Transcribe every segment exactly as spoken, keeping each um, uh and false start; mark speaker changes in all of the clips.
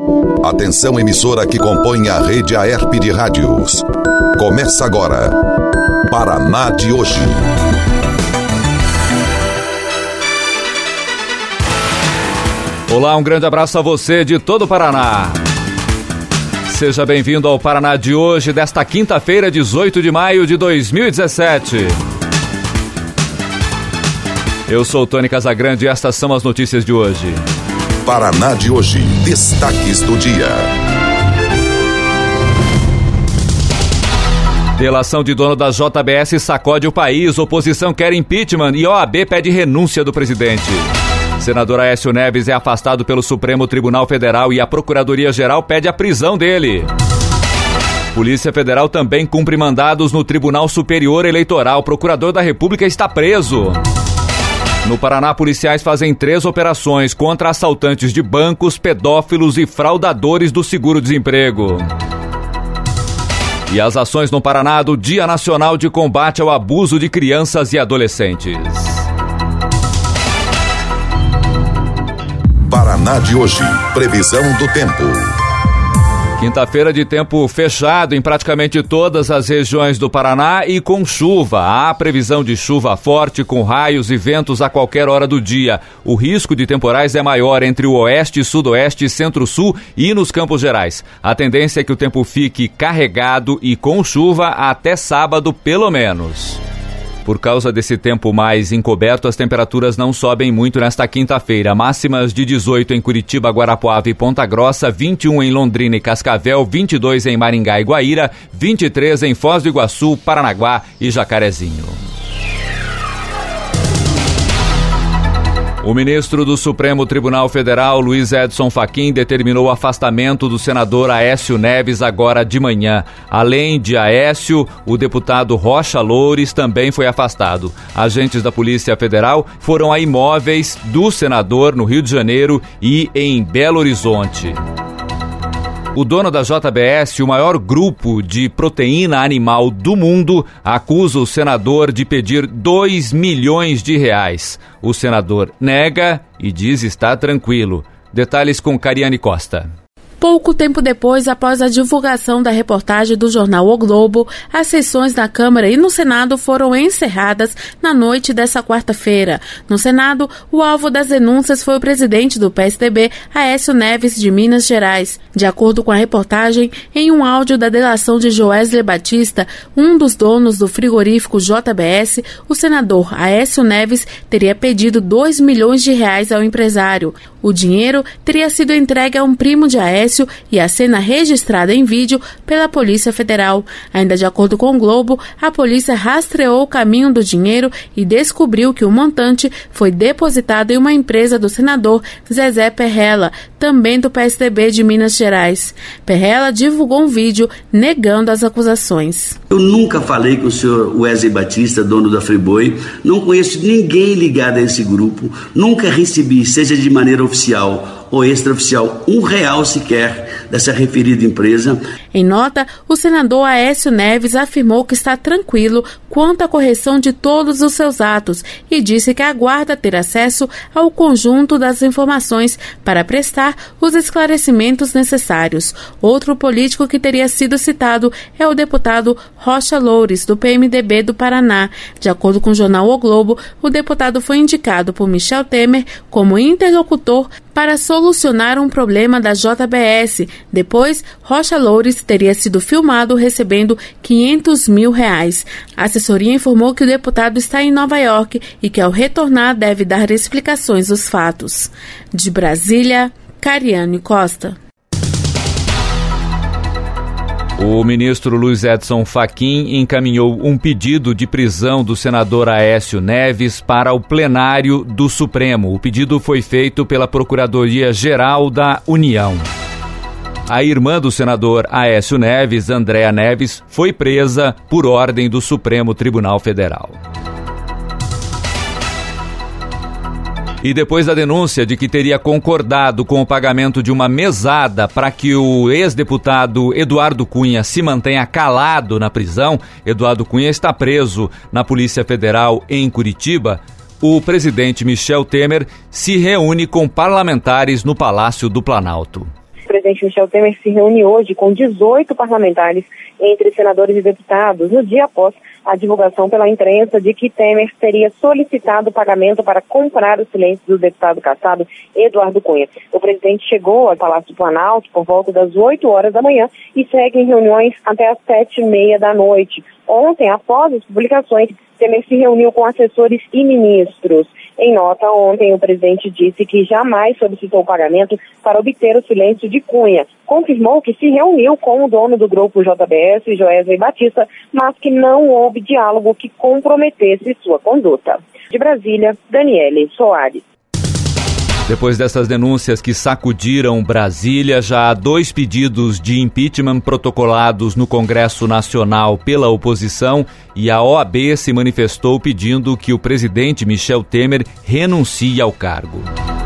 Speaker 1: Atenção, emissora que compõe a rede Aerp de rádios. Começa agora, Paraná de hoje.
Speaker 2: Olá, um grande abraço a você de todo o Paraná. Seja bem-vindo ao Paraná de hoje, desta quinta-feira, dezoito de maio de dois mil e dezessete. Eu sou o Tony Casagrande e estas são as notícias de hoje.
Speaker 1: Paraná de hoje, destaques do dia.
Speaker 2: Delação de dono da J B S sacode o país, oposição quer impeachment e O A B pede renúncia do presidente. Senador Aécio Neves é afastado pelo Supremo Tribunal Federal e a Procuradoria-Geral pede a prisão dele. Polícia Federal também cumpre mandados no Tribunal Superior Eleitoral. O procurador da República está preso. No Paraná, policiais fazem três operações contra assaltantes de bancos, pedófilos e fraudadores do seguro-desemprego. E as ações no Paraná do Dia Nacional de Combate ao Abuso de Crianças e Adolescentes.
Speaker 1: Paraná de hoje, previsão do tempo.
Speaker 2: Quinta-feira de tempo fechado em praticamente todas as regiões do Paraná e com chuva. Há previsão de chuva forte com raios e ventos a qualquer hora do dia. O risco de temporais é maior entre o oeste, sudoeste, centro-sul e nos Campos Gerais. A tendência é que o tempo fique carregado e com chuva até sábado, pelo menos. Por causa desse tempo mais encoberto, as temperaturas não sobem muito nesta quinta-feira. Máximas de dezoito em Curitiba, Guarapuava e Ponta Grossa, vinte e um em Londrina e Cascavel, vinte e dois em Maringá e Guaíra, vinte e três em Foz do Iguaçu, Paranaguá e Jacarezinho. O ministro do Supremo Tribunal Federal, Luiz Edson Fachin, determinou o afastamento do senador Aécio Neves agora de manhã. Além de Aécio, o deputado Rocha Loures também foi afastado. Agentes da Polícia Federal foram a imóveis do senador no Rio de Janeiro e em Belo Horizonte. O dono da J B S, o maior grupo de proteína animal do mundo, acusa o senador de pedir dois milhões de reais. O senador nega e diz estar tranquilo. Detalhes com Cariane Costa.
Speaker 3: Pouco tempo depois, após a divulgação da reportagem do jornal O Globo, as sessões na Câmara e no Senado foram encerradas na noite dessa quarta-feira. No Senado, o alvo das denúncias foi o presidente do P S D B, Aécio Neves, de Minas Gerais. De acordo com a reportagem, em um áudio da delação de Joesley Batista, um dos donos do frigorífico J B S, o senador Aécio Neves teria pedido dois milhões de reais ao empresário. O dinheiro teria sido entregue a um primo de Aécio e a cena registrada em vídeo pela Polícia Federal. Ainda de acordo com o Globo, a polícia rastreou o caminho do dinheiro e descobriu que o montante foi depositado em uma empresa do senador Zezé Perrella, também do P S D B de Minas Gerais. Perrella divulgou um vídeo negando as acusações.
Speaker 4: Eu nunca falei com o senhor Wesley Batista, dono da Friboi, não conheço ninguém ligado a esse grupo, nunca recebi, seja de maneira oficial ou extraoficial, um real sequer dessa referida empresa.
Speaker 3: Em nota, o senador Aécio Neves afirmou que está tranquilo quanto à correção de todos os seus atos e disse que aguarda ter acesso ao conjunto das informações para prestar os esclarecimentos necessários. Outro político que teria sido citado é o deputado Rocha Loures, do P M D B do Paraná. De acordo com o jornal O Globo, o deputado foi indicado por Michel Temer como interlocutor para solucionar um problema da J B S. Depois, Rocha Loures teria sido filmado recebendo quinhentos mil reais. A assessoria informou que o deputado está em Nova York e que ao retornar deve dar explicações dos fatos. De Brasília, Cariane Costa.
Speaker 2: O ministro Luiz Edson Fachin encaminhou um pedido de prisão do senador Aécio Neves para o plenário do Supremo. O pedido foi feito pela Procuradoria-Geral da União. A irmã do senador Aécio Neves, Andréa Neves, foi presa por ordem do Supremo Tribunal Federal. E depois da denúncia de que teria concordado com o pagamento de uma mesada para que o ex-deputado Eduardo Cunha se mantenha calado na prisão, Eduardo Cunha está preso na Polícia Federal em Curitiba. O presidente Michel Temer se reúne com parlamentares no Palácio do Planalto.
Speaker 5: O presidente Michel Temer se reúne hoje com dezoito parlamentares, entre senadores e deputados, no dia após a divulgação pela imprensa de que Temer teria solicitado pagamento para comprar o silêncio do deputado cassado Eduardo Cunha. O presidente chegou ao Palácio do Planalto por volta das oito horas da manhã e segue em reuniões até as sete e meia da noite. Ontem, após as publicações, Temer se reuniu com assessores e ministros. Em nota, ontem, o presidente disse que jamais solicitou pagamento para obter o silêncio de Cunha. Confirmou que se reuniu com o dono do grupo J B S, Joesley Batista, mas que não houve diálogo que comprometesse sua conduta. De Brasília, Daniele Soares.
Speaker 2: Depois dessas denúncias que sacudiram Brasília, já há dois pedidos de impeachment protocolados no Congresso Nacional pela oposição e a O A B se manifestou pedindo que o presidente Michel Temer renuncie ao cargo.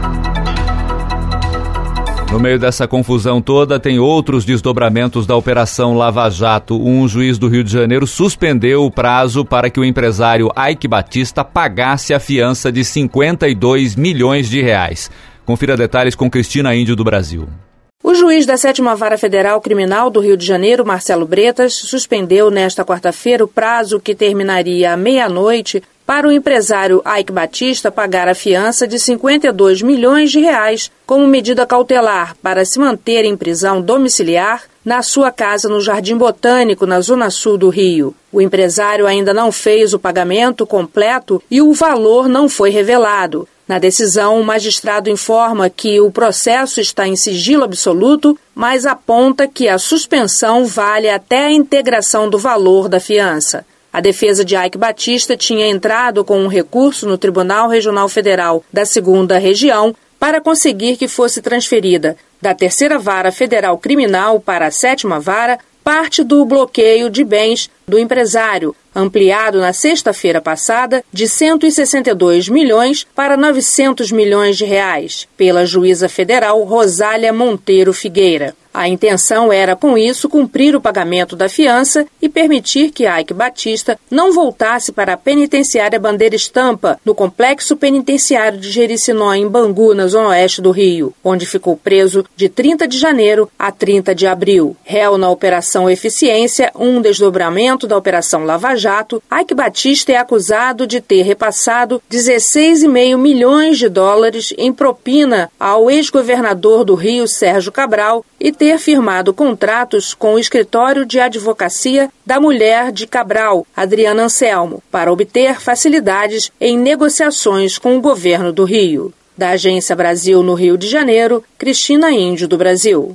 Speaker 2: No meio dessa confusão toda, tem outros desdobramentos da Operação Lava Jato. Um juiz do Rio de Janeiro suspendeu o prazo para que o empresário Eike Batista pagasse a fiança de cinquenta e dois milhões de reais. Confira detalhes com Cristina Índio, do Brasil.
Speaker 6: O juiz da sétima Vara Federal Criminal do Rio de Janeiro, Marcelo Bretas, suspendeu nesta quarta-feira o prazo que terminaria à meia-noite para o empresário Eike Batista pagar a fiança de cinquenta e dois milhões de reais como medida cautelar para se manter em prisão domiciliar na sua casa no Jardim Botânico, na zona sul do Rio. O empresário ainda não fez o pagamento completo e o valor não foi revelado. Na decisão, o magistrado informa que o processo está em sigilo absoluto, mas aponta que a suspensão vale até a integração do valor da fiança. A defesa de Eike Batista tinha entrado com um recurso no Tribunal Regional Federal da segunda Região para conseguir que fosse transferida da terceira Vara Federal Criminal para a sétima Vara parte do bloqueio de bens do empresário, ampliado na sexta-feira passada de cento e sessenta e dois milhões para novecentos milhões de reais, pela juíza federal Rosália Monteiro Figueira. A intenção era, com isso, cumprir o pagamento da fiança e permitir que Eike Batista não voltasse para a penitenciária Bandeira Estampa, no complexo penitenciário de Jericinó, em Bangu, na zona oeste do Rio, onde ficou preso de trinta de janeiro a trinta de abril. Réu na Operação Eficiência, um desdobramento da Operação Lava Jato, Eike Batista é acusado de ter repassado dezesseis vírgula cinco milhões de dólares em propina ao ex-governador do Rio, Sérgio Cabral, e ter firmado contratos com o escritório de advocacia da mulher de Cabral, Adriana Anselmo, para obter facilidades em negociações com o governo do Rio. Da Agência Brasil no Rio de Janeiro, Cristina Índio, do Brasil.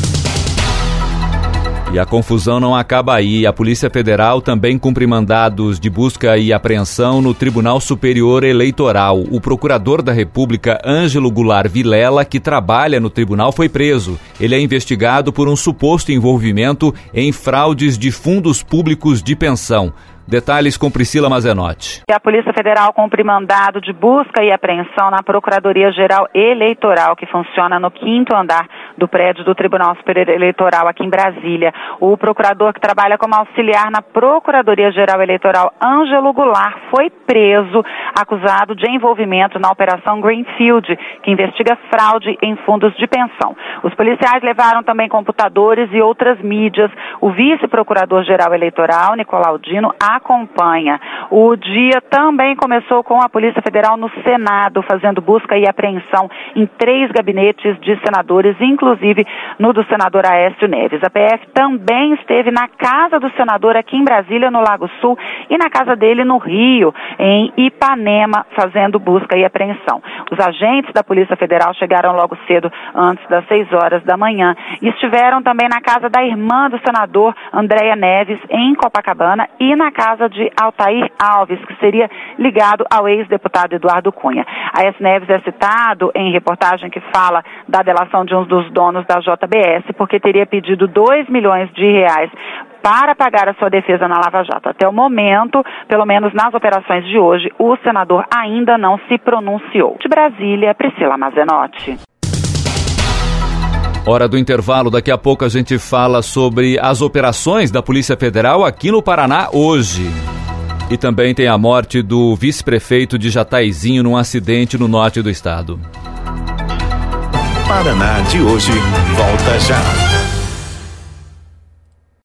Speaker 2: E a confusão não acaba aí. A Polícia Federal também cumpre mandados de busca e apreensão no Tribunal Superior Eleitoral. O procurador da República, Ângelo Goulart Vilela, que trabalha no tribunal, foi preso. Ele é investigado por um suposto envolvimento em fraudes de fundos públicos de pensão. Detalhes com Priscila Mazenotti.
Speaker 7: A Polícia Federal cumpre mandado de busca e apreensão na Procuradoria-Geral Eleitoral, que funciona no quinto andar do prédio do Tribunal Superior Eleitoral aqui em Brasília. O procurador que trabalha como auxiliar na Procuradoria-Geral Eleitoral, Ângelo Goulart, foi preso, acusado de envolvimento na Operação Greenfield, que investiga fraude em fundos de pensão. Os policiais levaram também computadores e outras mídias. O vice-procurador-geral eleitoral, Nicolau Dino, acompanha. O dia também começou com a Polícia Federal no Senado, fazendo busca e apreensão em três gabinetes de senadores, inclusive no do senador Aécio Neves. A P F também esteve na casa do senador aqui em Brasília, no Lago Sul, e na casa dele no Rio, em Ipanema, fazendo busca e apreensão. Os agentes da Polícia Federal chegaram logo cedo, antes das seis horas da manhã, e estiveram também na casa da irmã do senador, Andréia Neves, em Copacabana, e na casa de Altair Alves, que seria ligado ao ex-deputado Eduardo Cunha. Aécio Neves é citado em reportagem que fala da delação de um dos donos da J B S, porque teria pedido dois milhões de reais para pagar a sua defesa na Lava Jato. Até o momento, pelo menos nas operações de hoje, o senador ainda não se pronunciou. De Brasília, Priscila Mazenotti.
Speaker 2: Hora do intervalo, daqui a pouco a gente fala sobre as operações da Polícia Federal aqui no Paraná hoje. E também tem a morte do vice-prefeito de Jataizinho num acidente no norte do estado.
Speaker 8: Paraná de hoje volta já.